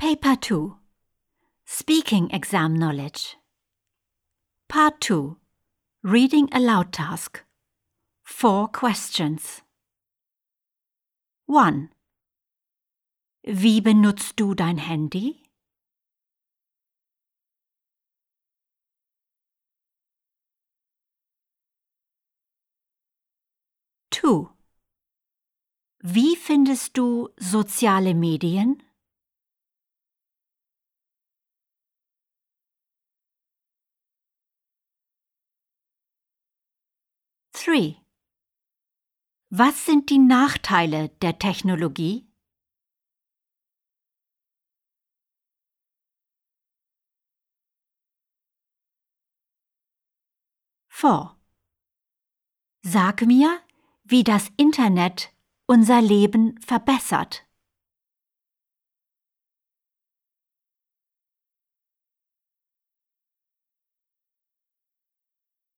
Paper 2. Speaking Exam Knowledge. Part 2. Reading Aloud Task. 4 questions. 1. Wie benutzt du dein Handy? 2. Wie findest du soziale Medien? 3. Was sind die Nachteile der Technologie? 4. Sag mir, wie das Internet unser Leben verbessert.